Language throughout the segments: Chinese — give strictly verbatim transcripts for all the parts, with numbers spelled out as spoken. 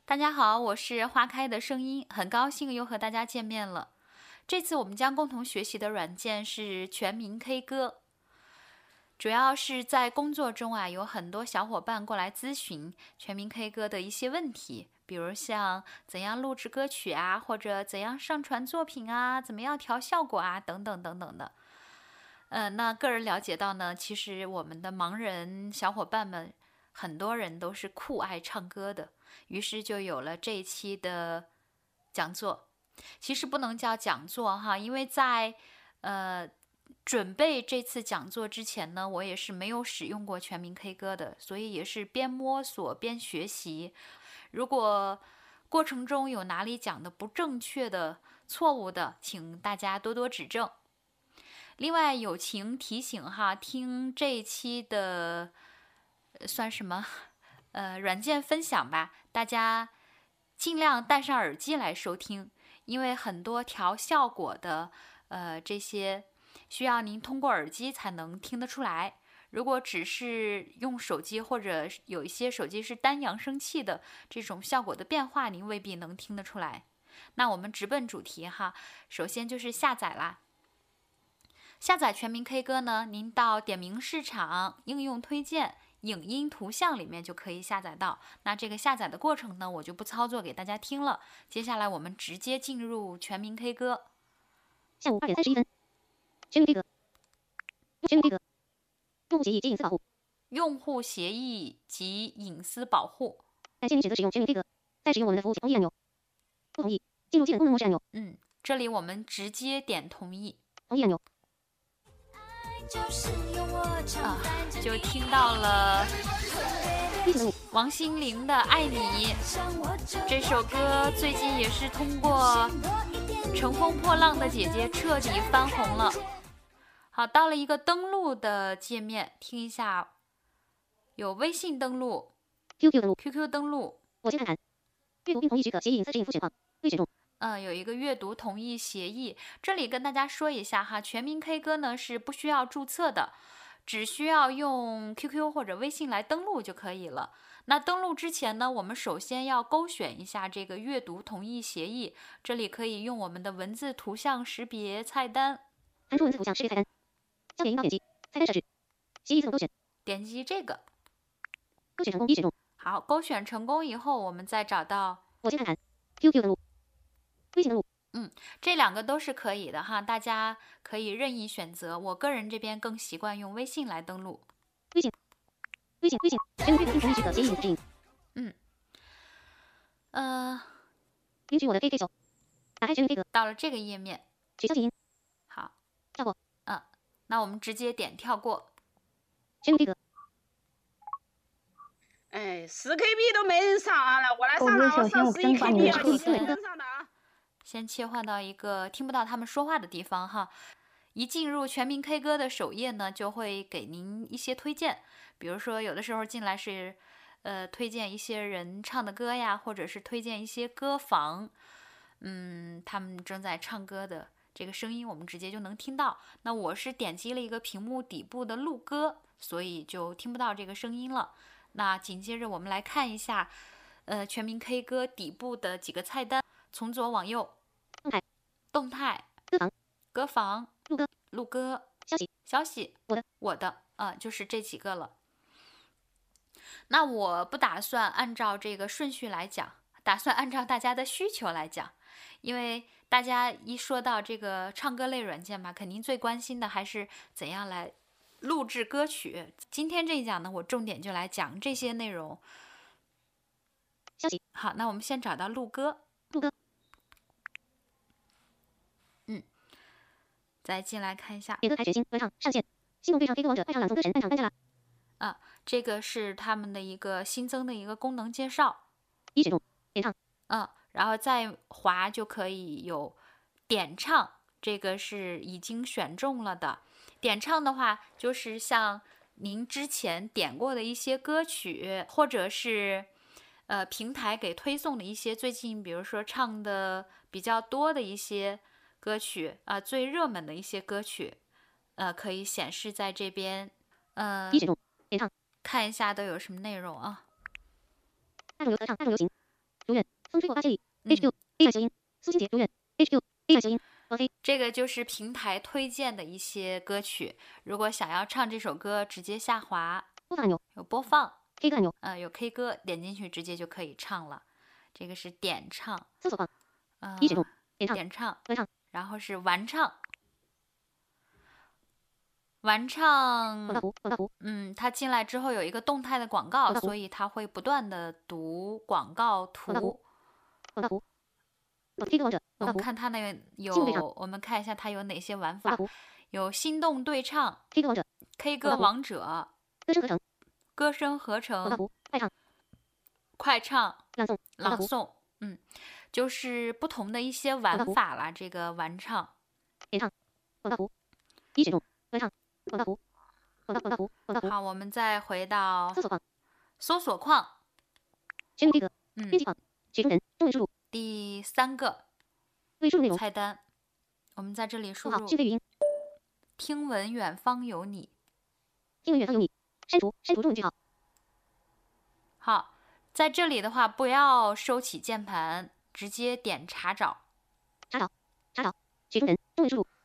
大家好，我是花开的声音，很高兴又和大家见面了。这次我们将共同学习的软件是全民 K 歌。主要是在工作中啊，有很多小伙伴过来咨询全民 K 歌的一些问题，比如像怎样录制歌曲啊，或者怎样上传作品啊，怎么样调效果啊，等等等等的。呃，那个人了解到呢，其实我们的盲人小伙伴们，很多人都是酷爱唱歌的，于是就有了这一期的讲座。其实不能叫讲座哈，因为在呃准备这次讲座之前呢，我也是没有使用过全民 K 歌的，所以也是边摸索边学习。如果过程中有哪里讲的不正确的、错误的，请大家多多指正。另外友情提醒哈，听这一期的、呃、算什么？呃，软件分享吧，大家尽量戴上耳机来收听，因为很多调效果的，呃，这些需要您通过耳机才能听得出来。如果只是用手机，或者有一些手机是单扬声器的，这种效果的变化，您未必能听得出来。那我们直奔主题哈，首先就是下载啦。下载全民 K 歌呢，您到点名市场应用推荐影音图像里面就可以下载到。那这个下载的过程呢，我就不操作给大家听了。接下来我们直接进入全民 K 歌。 下午二点三十一分，全民 K 歌，全民 K 歌，用户协议及隐私保护。 用户协议及隐私保护。 感谢您选择使用全民 K 歌，在使用我们的服务请同意按钮。不同意，进入基本功能模式按钮。 嗯，这里我们直接点同意。 同意按钮。 啊，就听到了王心凌的《爱你》这首歌，最近也是通过《乘风破浪的姐姐》彻底翻红了。好，到了一个登录的界面，听一下，有微信登录、 Q Q 登录、 Q Q 登录。 我先看看，阅读并同意许可协议隐私指引复选框，未选中。 嗯，有一个阅读同意协议。这里跟大家说一下哈，全民 K 歌呢是不需要注册的，只需要用 Q Q 或者微信来登录就可以了。那登录之前呢，我们首先要勾选一下这个阅读同意协议，这里可以用我们的文字图像识别菜单， 弹出文字图像识别菜单，焦点引导点击，菜单设置，协议自动勾选， 点击这个， 勾选成功，已选中。 好，勾选成功以后，我们再找到我先看看 Q Q 登录。微信登录， 嗯，这两个都是可以的哈，大家可以任意选择。我个人这边更习惯用微信来登录。 微信，微信，微信，全民 K 歌并同意许可协议隐私指引。 嗯，呃， 领取我的 K K 手，打开全民 K 歌， 到了这个页面， 取消静音。 好， 跳过。 嗯，那我们直接点跳过。 全民 K 歌。 哎，四 K B 都没人上啊了，我来上了，我上十一 K B 啊，你是没人上的啊。 先切换到一个听不到他们说话的地方哈。一进入全民 K 歌的首页呢，就会给您一些推荐，比如说有的时候进来是，呃，推荐一些人唱的歌呀，或者是推荐一些歌房，嗯，他们正在唱歌的这个声音，我们直接就能听到。那我是点击了一个屏幕底部的录歌，所以就听不到这个声音了。那紧接着我们来看一下，呃，全民 K 歌底部的几个菜单，从左往右。 动态， 动态， 歌房， 歌房， 录歌， 录歌， 消息， 消息， 我的， 我的，啊、呃，就是这几个了。那我不打算按照这个顺序来讲，打算按照大家的需求来讲，因为大家一说到这个唱歌类软件嘛，肯定最关心的还是怎样来录制歌曲。今天这一讲呢，我重点就来讲这些内容。 消息， 好，那我们先找到录歌， 录歌。 嗯，再进来看一下。 点歌台全新，歌唱上线，心动对唱 K 歌王者，快唱朗诵歌神，半场颁奖啦！ 啊，这个是他们的一个新增的一个功能介绍。 已选中，点唱。 嗯，然后再滑就可以有点唱，这个是已经选中了的。点唱的话，就是像您之前点过的一些歌曲，或者是呃平台给推送的一些最近比如说唱的比较多的一些歌曲啊、呃，最热门的一些歌曲，呃，可以显示在这边。呃， 已选中，点唱。 看一下都有什么内容啊？ 大众流歌唱，大众流行，如愿， 推过八千里。H Q A I 小音，苏欣姐如愿。H Q A I 小音，王菲。 这个就是平台推荐的一些歌曲。如果想要唱这首歌，直接下滑播放按钮， 有播放 K 歌按钮， 呃，有 K 歌，点进去直接就可以唱了。这个是点唱， 搜索框， 呃， 已选中，点唱， 点唱， 完唱， 然后是完唱。完唱， 广告符，广告符， 嗯，它进来之后有一个动态的广告， 广告符所以它会不断的读广告图。 广告符，广告符。K 歌王者， 我们广告符， 看它那个进入对唱有，我们看一下它有哪些玩法广告。符有心动对唱、 ，K 歌王者， K 歌广告符王者、 歌声合成， 歌声合成、 广告符，快唱， 快唱、 朗诵，广告符， 朗诵，嗯，就是不同的一些玩广告符法啦。这个完唱， 点唱，广告符，已选中，完唱，广告符，广告广告符，广告符， 好，我们再回到搜索框， 搜索框， 全民 K 歌， 嗯编，辑框，曲中人，中文输入， 第三个未输入内容， 菜单，我们在这里输符号， 入讯飞语音， 听闻远方有你。 听闻远方有你，删除，删除中文句号， 好，在这里的话，不要收起键盘，直接点查找。 查找，查找，曲中人，中文输入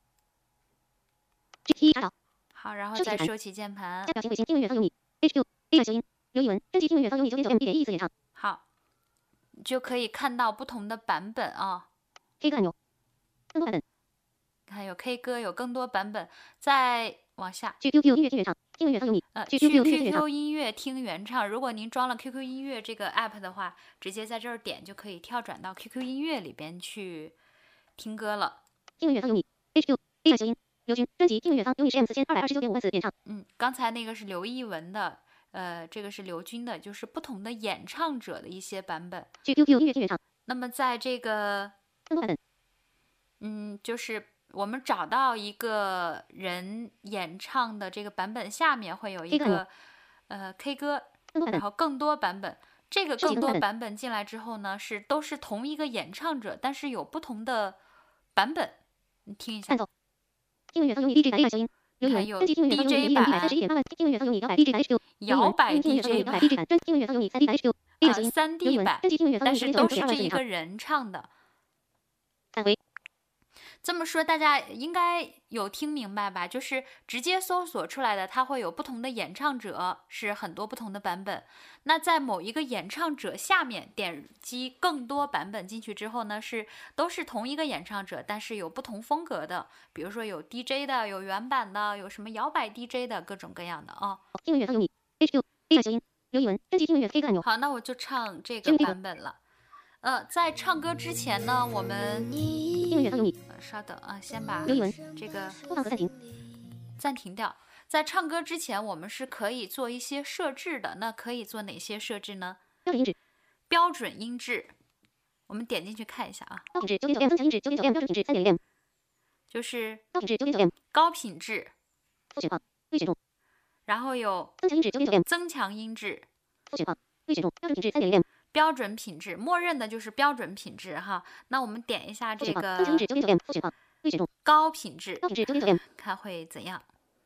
，G T 查找， 好，然后收起键盘再收起键盘加。表情尾星，听闻远方有你 ，H Q A I 小音，刘一文，专辑听闻远方有你九点九 M B 点 E 次演唱好，就可以看到不同的版本啊。 ，K 歌按钮，更多版本， 看有 K 歌，有更多版本。再往下， 去 Q Q 音乐听原唱，听闻远方有你， 呃， 去去 Q Q 音乐听原唱 Q Q 音乐听原唱。如果您装了 Q Q 音乐这个 app 的话，直接在这儿点就可以跳转到 Q Q 音乐里边去听歌了。 听闻远方有你 ，H Q A I 小音，刘军，专辑听闻远方有你是 M 四千二百二十九点五万次演唱， 嗯，刚才那个是刘艺文的，呃，这个是刘军的，就是不同的演唱者的一些版本。 去 Q Q 音乐听原唱， 那么在这个， 更多版本， 嗯，就是我们找到一个人演唱的这个版本，下面会有一 K 歌按钮个呃 K 歌， 更多版本， 然后更多版本。这个更多收集更多版本版本进来之后呢，是都是同一个演唱者，但是有不同的版本。你听一下伴，奏，听闻远方有你 D J 版 A I 小音，刘一文， 还有专辑听闻远方有你 D J 一点一百版三十一点八万，听闻远方有你摇摆 D J 版 H Q， 摇摆听闻远方有 D J 你摇摆版 D J 版，专听闻远方有你三 D 版 H Q A I 啊小音， 三刘 D 一文， 版， 专辑听闻远方有但你九点九 M 是都是这二万次演唱， 一个人唱的。 返回， 这么说大家应该有听明白吧？就是直接搜索出来的，它会有不同的演唱者，是很多不同的版本。那在某一个演唱者下面点击更多版本进去之后呢，是都是同一个演唱者，但是有不同风格的，比如说有 D J 的，有原版的，有什么摇摆 D J 的，各种各样的啊。 听闻远方有你 H Q A I 小音，刘一文，专辑听闻远 K 歌按钮， 好，那我就唱这个听这个版本了。呃，在唱歌之前呢，我们听闻远方有你， 呃稍等啊，先把刘一文， 这个播放和暂停， 暂停掉。在唱歌之前，我们是可以做一些设置的。那可以做哪些设置呢？ 标准音质， 标准音质，我们点进去看一下啊， 高品质九点九 M，增强音质九点九 M，标准品质三点零 M， 就是高品质九点九 M， 高品质， 复选框，未选中， 然后有增强音质九点九 M， 增强音质， 复选框，未选中，标准品质三点零 M， 标准品质，默认的就是标准品质哈。那我们点一下这复选框， 个增强音质九点九 M，复选框，未选中， 高品质， 高品质九点九 M， 看会怎样？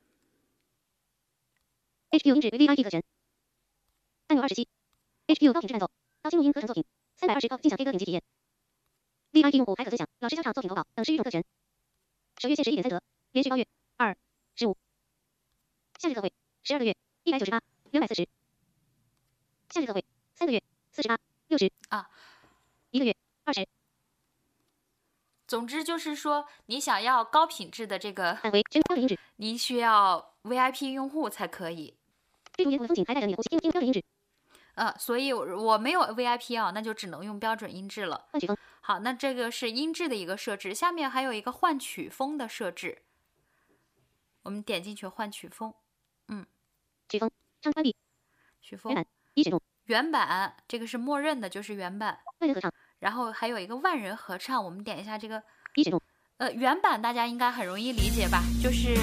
H Q 音质为 V I P 和弦，按钮二十七 ，H Q 高品质伴奏，高清录音合成作品，三百二十高尽享 K 歌点击体验 ，V I P 用户还可分享老师教唱作品投稿等十余种特权。首月限时一点三折，连续包月二十五，夏日特惠十二个月一百九十八，两百四十，夏日特惠三个月四十八，六十啊， 一个月二十。 总之就是说，你想要高品质的这个， 返回全标准音质， 你需要 V I P 用户才可以。 追逐沿途的风景还带着你的呼吸，听听标准音质， 呃，所以我我没有 V I P 啊，那就只能用标准音质了。 换曲风， 好，那这个是音质的一个设置，下面还有一个换曲风的设置。我们点进去换曲风，嗯， 曲风，唱关闭， 曲风原版已选中， 原版这个是默认的，就是原版。 万人合唱， 然后还有一个万人合唱，我们点一下这个， 已选中， 呃，原版大家应该很容易理解吧？就是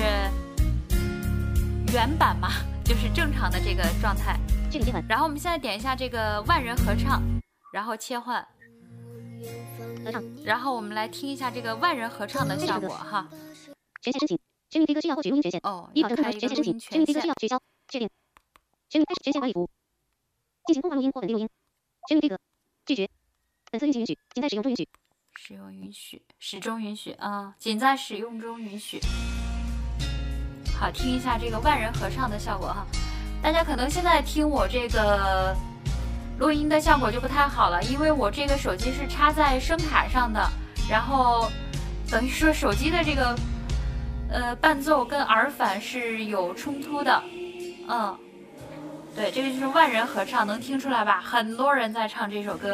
原版嘛，就是正常的这个状态。 确定切换， 然后我们现在点一下这个万人合唱，然后切换， 合唱， 然后我们来听一下这个万人合唱的效果哈。 权限申请，全民 K 歌需要获取录音权限， 哦， 依要法正常权限申请， 开一个录音全民 K 歌权限需要取消，确定，全民开始权限管理服务，进行通话录音或本地录音，全民 K 歌，拒绝， 本次运行允许，仅在使用中允许。 使用允许，始终允许啊，仅在使用中允许。好，听一下这个万人合唱的效果哈。大家可能现在听我这个录音的效果就不太好了，因为我这个手机是插在声卡上的，然后等于说手机的这个呃伴奏跟耳返是有冲突的。嗯，对，这个就是万人合唱，能听出来吧？很多人在唱这首歌。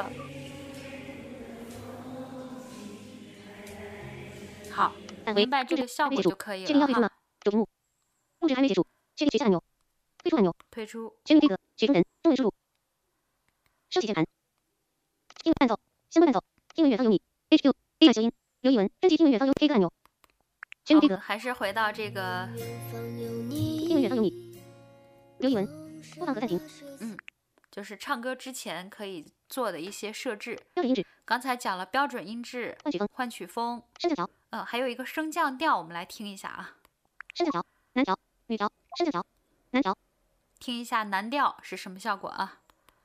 好，明白这个效果就可以了哈。 主屏幕，录制还没结束，确定取下按钮，退出按钮， 退出。 全民 K 歌，许中人，中文输入，升起键盘，英文伴奏，相关伴奏，听闻远方有你 ，H Q A I 修音，刘一文，专辑听闻远方有 K 歌按钮，全民 K 歌， 还是回到这个听闻远方有你，刘一文，播放和暂停。 嗯，就是唱歌之前可以做的一些设置。 标准音质， 刚才讲了标准音质， 换曲风， 换曲风， 升降调。 呃，还有一个升降调，我们来听一下啊。 升降调，男调，女调，升降调，男调。 听一下男调是什么效果啊？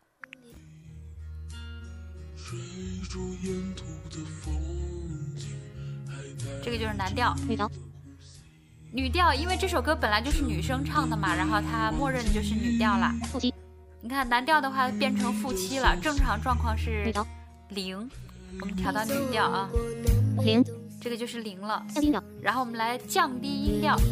这个就是男调。 女调。 女调，因为这首歌本来就是女生唱的嘛，然后它默认就是女调啦。 副七。 你看男调的话变成负七了，正常状况是零，我们调到女调啊。 零。 这个就是零了， 降低音调。 然后我们来降低音调。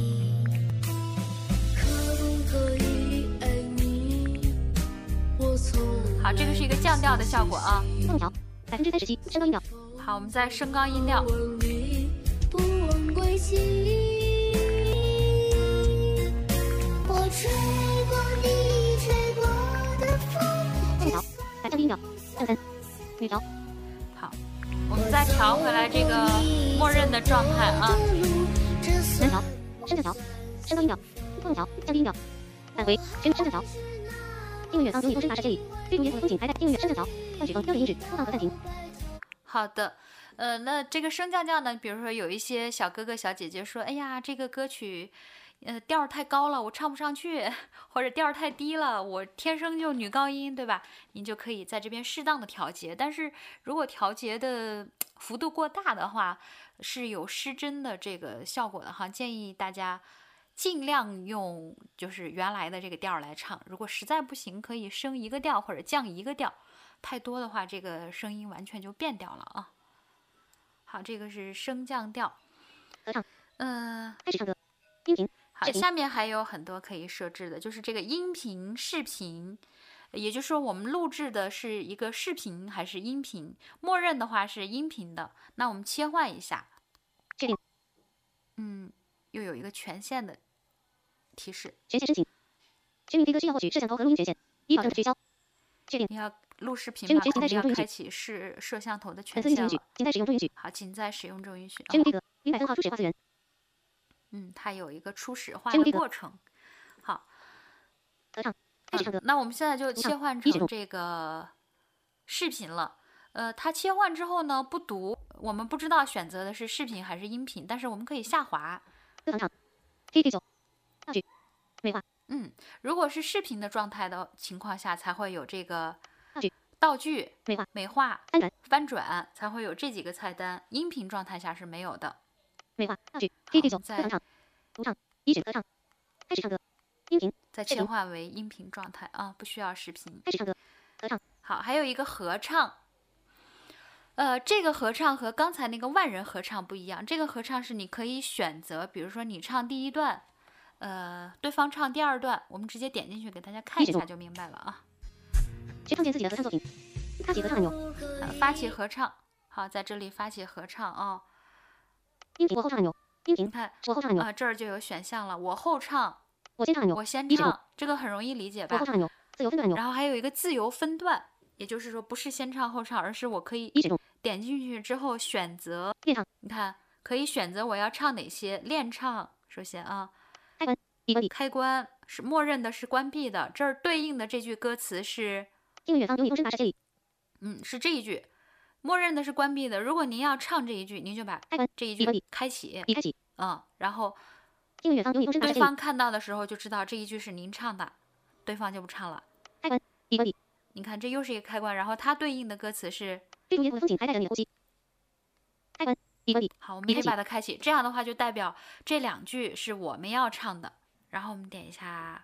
好，这个是一个降调的效果啊。 动调，百分之三十七，升高音调。 好，我们再升高音调。降调，百降低音调，降三，女调。好，我们再调回来这个默认的状态啊。 男调，升降调，升高音调，动调，降低音调，返回，全升降调。听闻远方有你，风声跋涉千里，追逐沿途的风景，还在听闻远升降调，换曲风，标准音质，播放和暂停。 好的，呃，那这个升降调呢，比如说有一些小哥哥小姐姐说，哎呀，这个歌曲，呃，调太高了，我唱不上去，或者调太低了，我天生就女高音，对吧？您就可以在这边适当的调节，但是如果调节的幅度过大的话，是有失真的这个效果的哈，建议大家尽量用就是原来的这个调来唱，如果实在不行，可以升一个调或者降一个调。太多的话，这个声音完全就变掉了啊。好，这个是升降调。 合唱。 嗯、呃， 开始唱歌。音频。 好，下面还有很多可以设置的，就是这个音频、视频，也就是说我们录制的是一个视频还是音频？默认的话是音频的，那我们切换一下。 确定。 嗯，又有一个权限的提示。 权限申请。全民 K 歌需要获取摄像头和录音权限，以保证取消。确定。 你要录视频嘛，肯定要开启是摄像头的权限了。 仅在使用中允许。 好，仅在使用中允许。 全民 K 歌，零百分号初始化资源。 嗯，它有一个初始化的过程。好， 合唱，开始唱歌。 那我们现在就切换成这个视频了。呃，它切换之后呢，不读，我们不知道选择的是视频还是音频，但是我们可以下滑。 歌唱，K K 九，道具，美化。 嗯，如果是视频的状态的情况下，才会有这个道具、 道具、 美化、 美化、 翻转、 翻转，才会有这几个菜单。音频状态下是没有的。 美化，道具，K K 九，歌唱，独唱，一指歌唱，开始唱歌，音频， 再切换为音频状态啊，不需要视频。 开始唱歌，合唱。 好，还有一个合唱。呃，这个合唱和刚才那个万人合唱不一样。这个合唱是你可以选择，比如说你唱第一段，呃，对方唱第二段，我们直接点进去给大家看一下就明白了啊。 去创建自己的合唱作品，发起合唱按钮。 呃，发起合唱。好，在这里发起合唱啊。 音频我后唱按钮。音频， 看我后唱按钮啊，这儿就有选项了。我后唱， 我先唱按钮。 我先唱，这个很容易理解吧？ 我后唱按钮，自由分段按钮。 然后还有一个自由分段，也就是说不是先唱后唱，而是我可以点进去之后选择练唱。 你看，可以选择我要唱哪些练唱。首先啊， 开关，一关闭。 开关是默认的，是关闭的。这儿对应的这句歌词是听闻远方有你，风声跋涉千里。 嗯，是这一句。默认的是关闭的，如果您要唱这一句，您就把这一句开启， 已开启， 嗯，然后听闻远方有你，风声跋涉千里。 对方看到的时候就知道这一句是您唱的，对方就不唱了。 开关，已关闭。 你看，这又是一个开关，然后它对应的歌词是追逐沿途的风景，还带着你的呼吸。开关，已关闭。 好，我们可以把它开启。这样的话就代表这两句是我们要唱的。然后我们点一下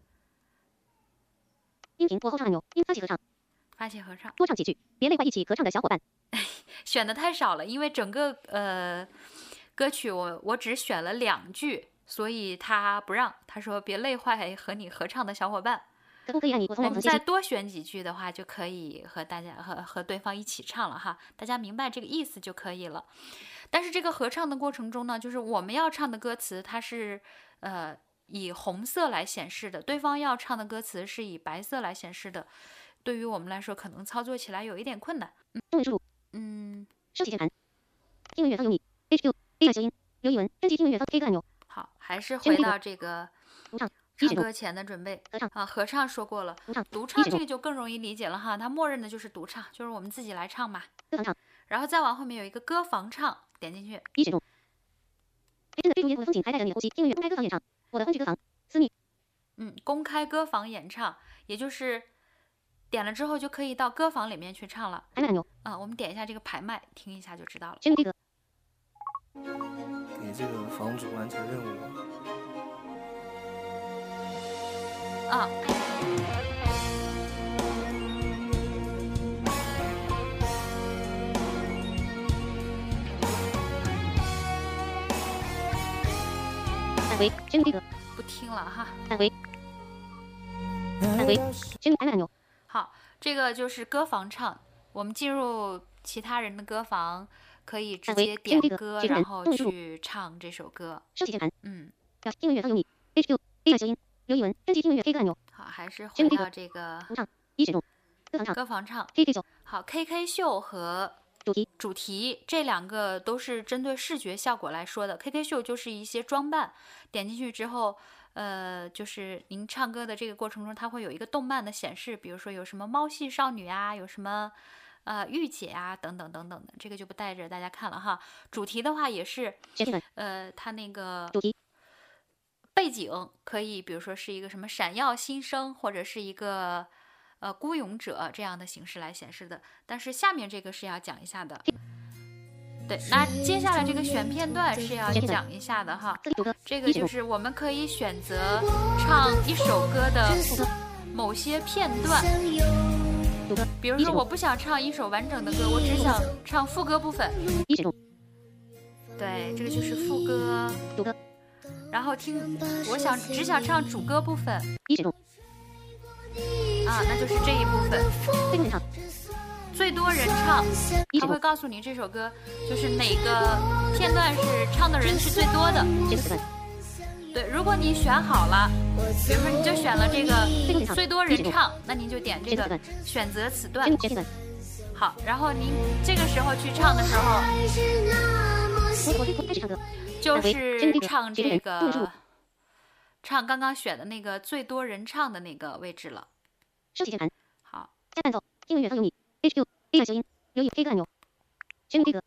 音频或后唱按钮，音发起合唱。 发起合唱， 多唱几句，别累坏一起合唱的小伙伴。 选的太少了，因为整个呃歌曲我我只选了两句，所以他不让，他说别累坏和你合唱的小伙伴。 可不可以让你我从来我们不曾再多选几句的话，就可以和大家和和对方一起唱了哈，大家明白这个意思就可以了。但是这个合唱的过程中呢，就是我们要唱的歌词，它是呃以红色来显示的，对方要唱的歌词是以白色来显示的。对于我们来说，可能操作起来有一点困难。 中文输入， 嗯， 收起键盘。听闻远方有你 ，H Q A R 修音，留一文，专辑听闻远方 K 歌按钮。 好，还是回到这个独唱， 唱歌前的准备。 合唱啊，合唱说过了， 独唱， 独唱这个就更容易理解了哈，它默认的就是独唱，就是我们自己来唱嘛。 歌房唱， 然后再往后面有一个歌房唱，点进去。 已选中。真的追逐沿途的风景，还带着你的呼吸。听闻远公开歌房演唱，我的分区歌房，私密。 嗯，公开歌房演唱，也就是点了之后就可以到歌房里面去唱了。 排麦按钮。 啊，我们点一下这个排麦，听一下就知道了。 宣规格。 给这个房主完成任务。 啊。 返回，宣规格。 不听了哈。 返回。返回，宣排麦按钮。 好，这个就是歌房唱。我们进入其他人的歌房，可以直接点歌，然后去唱这首歌。 收起键盘。 嗯。 听闻远方有你 ，H Q A R 修音，留一文，专辑听闻远 K 歌按钮。 好，还是回到这个独唱，已选中。歌房唱， 歌房唱 K K 秀。 好 ，K K 秀和主题主题这两个都是针对视觉效果来说的。K K 秀就是一些装扮，点进去之后。呃，就是您唱歌的这个过程中，它会有一个动漫的显示，比如说有什么猫系少女啊，有什么呃御姐啊，等等等等的，这个就不带着大家看了哈。主题的话也是，呃，它那个主题背景可以，比如说是一个什么闪耀新生，或者是一个呃孤勇者这样的形式来显示的。但是下面这个是要讲一下的。对，那接下来这个选片段是要讲一下的哈，这个就是我们可以选择唱一首歌的某些片段，比如说我不想唱一首完整的歌，我只想唱副歌部分。对，这个就是副歌。然后听，我想只想唱主歌部分。啊，那就是这一部分。最多人唱，他会告诉你这首歌就是哪个片段是唱的人是最多的。对，如果你选好了，比如说你就选了这个最多人唱，那您就点这个选择此段。好，然后您这个时候去唱的时候，就是唱这个唱刚刚选的那个最多人唱的那个位置了。 收起键盘。 好， 加伴奏，听闻远方有你。H Q A R 修音，留一 K 歌按钮。宣规格。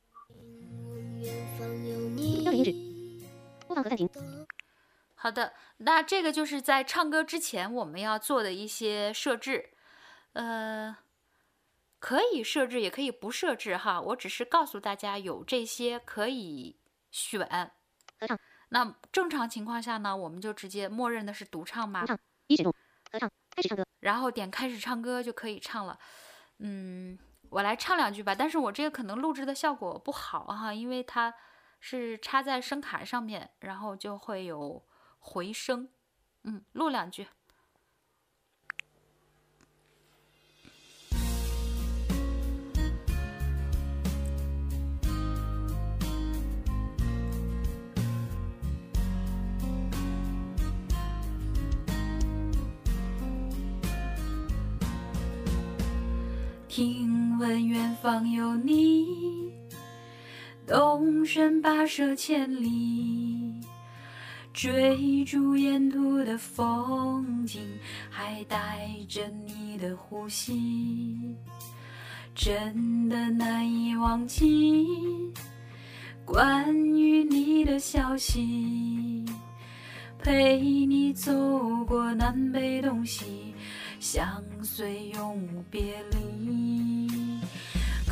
标准音质。播放和暂停。 好的，那这个就是在唱歌之前我们要做的一些设置。呃，可以设置，也可以不设置哈。我只是告诉大家有这些可以选。 合唱。 那正常情况下呢，我们就直接默认的是独唱嘛。 独唱，已选中。合唱，开始唱歌。 然后点开始唱歌就可以唱了。嗯，我来唱两句吧，但是我这个可能录制的效果不好哈，因为它是插在声卡上面，然后就会有回声。嗯，录两句。听闻远方有你，动身跋涉千里，追逐沿途的风景，还带着你的呼吸，真的难以忘记关于你的消息，陪你走过南北东西，相随永无别离。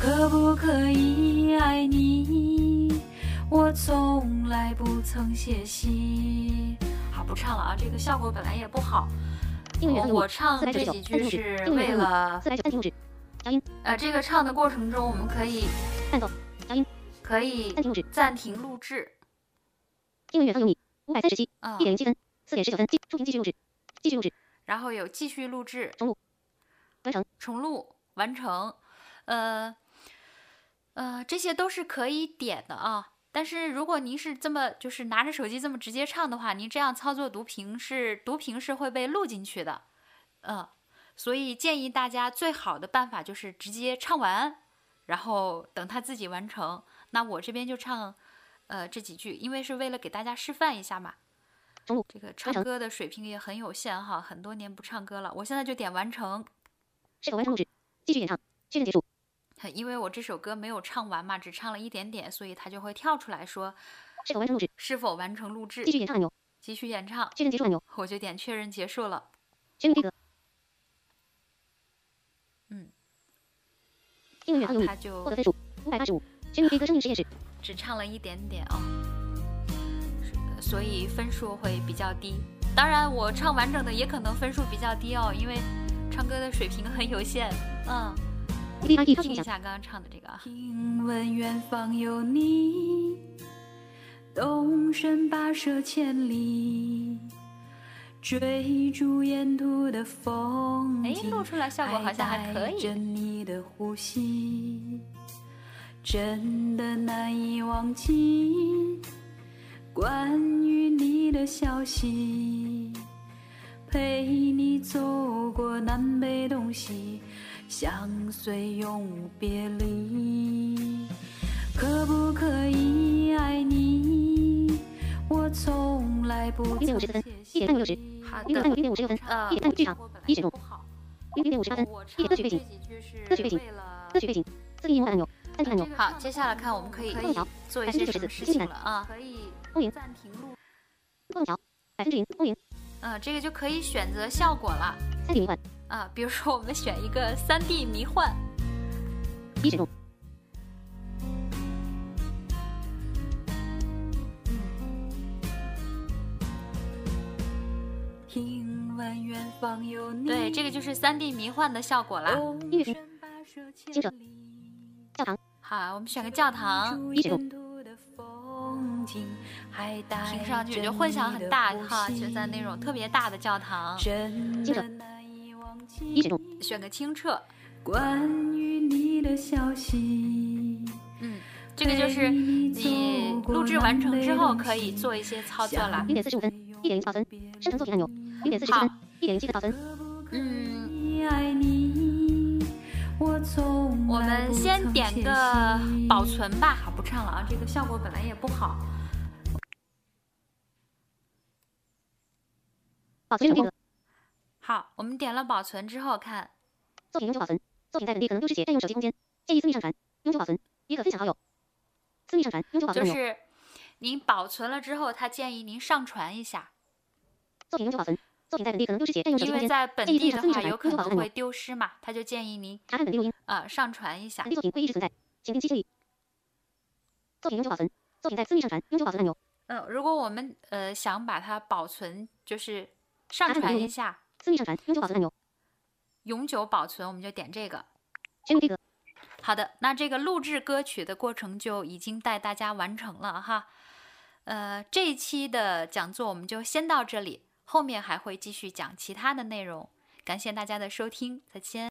可不可以爱你？我从来不曾歇息。好，不唱了啊，这个效果本来也不好。我我唱这几句是为了，呃，这个唱的过程中，我们可以可以暂停录制。 听音乐方有你五百三十七， 嗯， 一点零七分，四点十九分，触屏继续录制，继续录制， 然后有继续录制， 重录，完成， 重录，完成，呃呃，这些都是可以点的啊。但是如果您是这么就是拿着手机这么直接唱的话，您这样操作读屏是读屏是会被录进去的，嗯，所以建议大家最好的办法就是直接唱完，然后等它自己完成。那我这边就唱，呃这几句，因为是为了给大家示范一下嘛。这个唱歌的水平也很有限哈，很多年不唱歌了。我现在就点完成， 是否完成录制？继续演唱，确认结束。 因为我这首歌没有唱完嘛，只唱了一点点，所以它就会跳出来说是否完成录制？ 是否完成录制？ 继续演唱按钮， 继续演唱， 确认结束按钮， 我就点确认结束了。 全民 K 歌， 嗯， 听音乐方有你， 它就获得分数五百八十五。全民 K 歌声音实验室， 只唱了一点点啊、哦，所以分数会比较低。当然，我唱完整的也可能分数比较低哦，因为唱歌的水平很有限。嗯。听一下刚刚唱的这个啊。听闻远方有你，动身跋涉千里，追逐沿途的风景。哎，录出来效果好像还可以。着你的呼吸，真的难以忘记关于你的消息，陪你走过南北东西，相随永无别离。可不可以爱你？我从来不曾歇息。 一点六十， 好的， 零点六零点五十六分，一点半剧场，一选中，零点五十八分，一点歌曲背景，歌曲背景，歌曲背景，自定义按钮，暂停按钮。 好，接下来看我们可以做一些什么事情了啊？可以暂停录。 空调，百分之零，空零。 呃，这个就可以选择效果了。 三 D 迷幻。 啊，比如说我们选一个三 D 迷幻， 一选中。 听闻远方有你。对，这个就是三 D 迷幻的效果啦。 音乐厅，清澈，教堂。 好，我们选个教堂。 一选中。 听上去就混响很大哈，就在那种特别大的教堂。 清澈。一选中， 选个清澈。关于你的消息，嗯，这个就是你录制完成之后可以做一些操作啦。 零点四十五分，一点零七分，生成作品按钮，零点四十分，一点零七个分。 嗯，我们先点个保存吧。好，不唱了啊，这个效果本来也不好。 保存成功。 好，我们点了保存之后看， 作品永久保存，作品在本地可能丢失且占用手机空间，建议私密上传，永久保存，也可分享好友。私密上传，永久保存就是您保存了之后，他建议您上传一下。 作品永久保存，作品在本地可能丢失且占用手机空间， 因为在本地的话有可能会丢失嘛，他就建议您查看本地录音， 呃，上传一下。 本地作品会一直存在，请定期清理。作品永久保存，作品在私密上传，永久保存按钮。 嗯，如果我们呃想把它保存，就是上传一下。 私密上传，永久保存按钮。 永久保存，我们就点这个。 全民 K 歌。 好的，那这个录制歌曲的过程就已经带大家完成了哈。呃，这一期的讲座我们就先到这里，后面还会继续讲其他的内容。感谢大家的收听，再见。